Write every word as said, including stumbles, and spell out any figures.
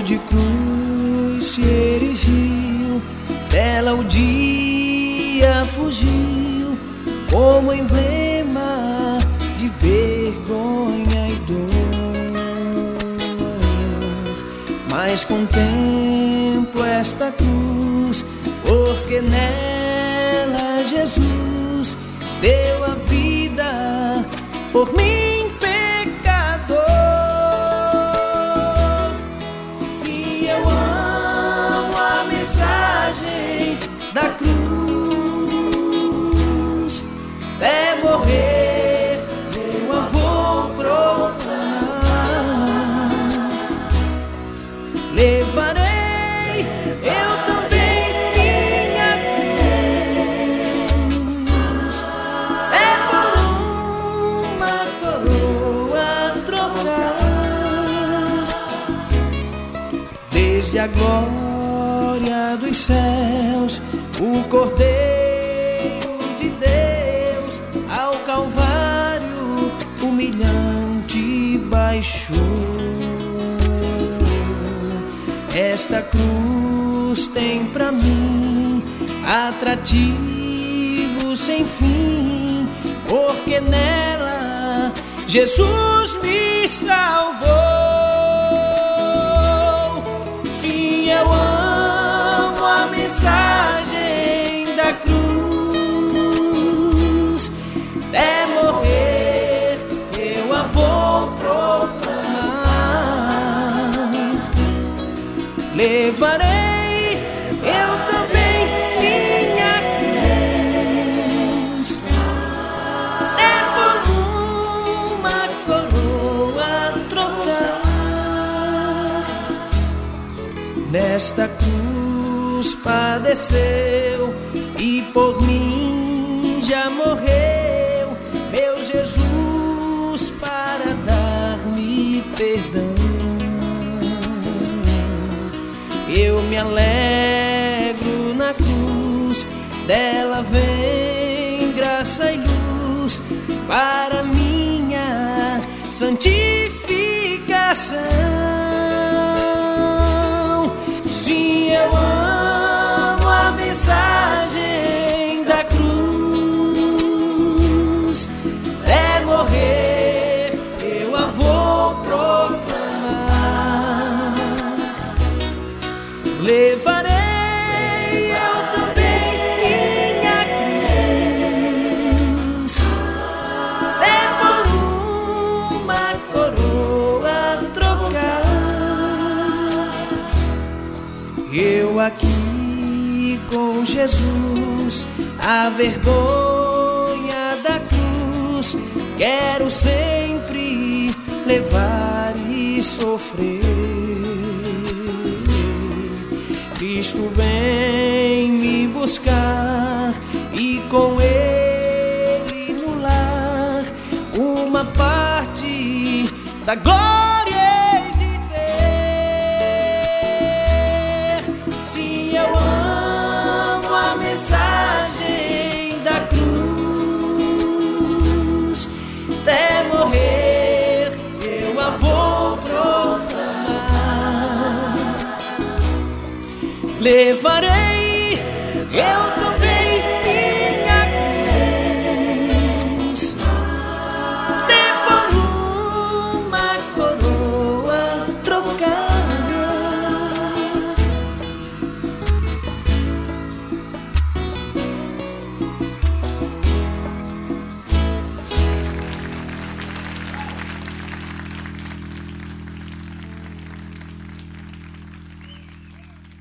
de cruz se erigiu, dela o dia fugiu, como emblema de vergonha e dor. Mas contemplo esta cruz, porque nela Jesus deu a vida por mim, pecador. Se eu amo a mensagem da cruz, é morrer, eu a vou proclamar. Levarei eu também minha cruz, é por uma coroa trocar. Desde a glória dos céus, o Cordeiro de Deus ao Calvário humilhante baixou. Esta cruz tem pra mim atrativo sem fim, porque nela Jesus me salvou. Sim, eu amo a mensagem da cruz, é morrer, eu a vou proclamar. Levarei eu também minha cruz, é por uma coroa trocar. Nesta cruz padeceu e por mim já morreu meu Jesus para dar-me perdão. Eu me alegro na cruz, dela vem graça e luz para minha santificação. Sim, eu amo a mensagem da cruz, é morrer, eu a vou proclamar. Levarei eu também minha cruz, é por uma coroa trocar. Eu aqui com Jesus, a vergonha da cruz, quero sempre levar e sofrer. Cristo vem me buscar e com Ele no lar uma parte da glória hei de ter. Sim, eu amo a mensagem da cruz, até morrer eu a vou proclamar. Levarei eu